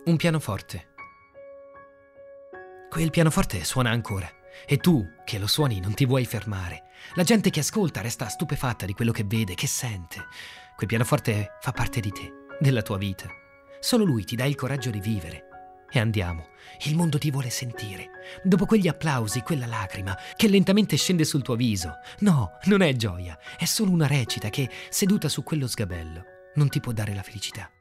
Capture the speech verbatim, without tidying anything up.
Un pianoforte. Quel pianoforte suona ancora. E tu, che lo suoni, non ti vuoi fermare. La gente che ascolta resta stupefatta di quello che vede, che sente. Quel pianoforte fa parte di te, della tua vita. Solo lui ti dà il coraggio di vivere. E andiamo, il mondo ti vuole sentire. Dopo quegli applausi, quella lacrima che lentamente scende sul tuo viso. No, non è gioia, è solo una recita che, seduta su quello sgabello, non ti può dare la felicità.